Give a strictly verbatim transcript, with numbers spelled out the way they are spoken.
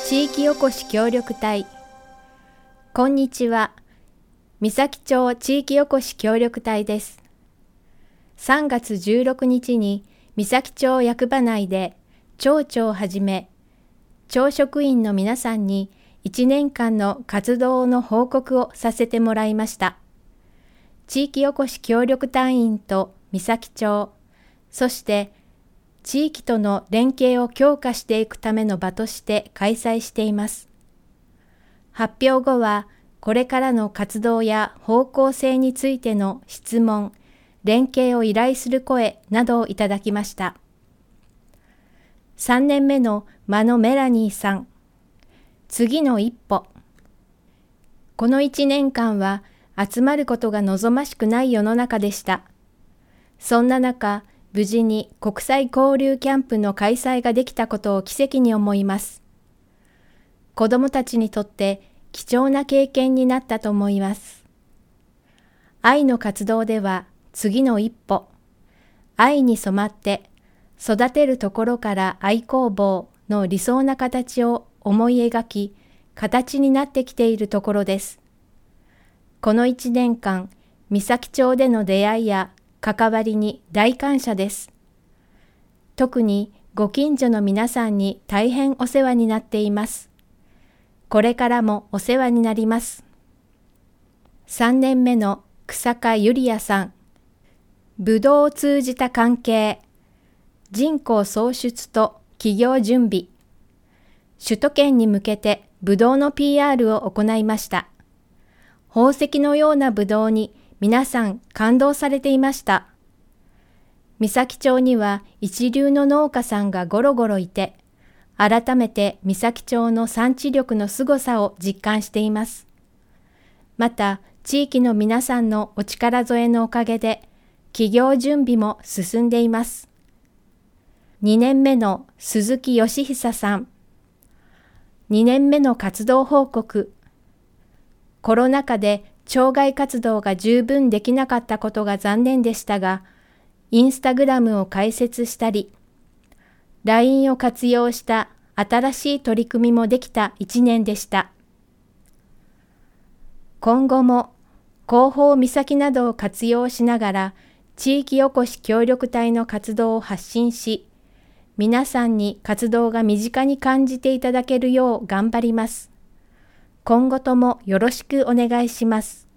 地域おこし協力隊。こんにちは。三崎町地域おこし協力隊です。さんがつじゅうろくにちに三崎町役場内で町長をはじめ町職員の皆さんにいちねんかんの活動の報告をさせてもらいました。地域おこし協力隊員と三崎町、そして地域との連携を強化していくための場として開催しています。発表後は、これからの活動や方向性についての質問、連携を依頼する声などをいただきました。さんねんめの間野メラニーさん。次の一歩。このいちねんかんは集まることが望ましくない世の中でした。そんな中、無事に国際交流キャンプの開催ができたことを奇跡に思います。子どもたちにとって貴重な経験になったと思います。愛の活動では次の一歩、愛に染まって育てるところから愛工房の理想な形を思い描き、形になってきているところです。このいちねんかん、三崎町での出会いや関わりに大感謝です。特にご近所の皆さんに大変お世話になっています。これからもお世話になります。さんねんめの草加ゆりやさん。ぶどうを通じた関係。人口創出と企業準備。首都圏に向けてぶどうの ピーアール を行いました。宝石のようなぶどうに皆さん感動されていました。三崎町には一流の農家さんがゴロゴロいて、改めて三崎町の産地力の凄さを実感しています。また、地域の皆さんのお力添えのおかげで、起業準備も進んでいます。にねんめの鈴木義久さん。にねんめの活動報告。コロナ禍で町外活動が十分できなかったことが残念でしたが、インスタグラムを開設したり、ライン を活用した新しい取り組みもできたいちねんでした。今後も広報岬などを活用しながら地域おこし協力隊の活動を発信し、皆さんに活動が身近に感じていただけるよう頑張ります。今後ともよろしくお願いします。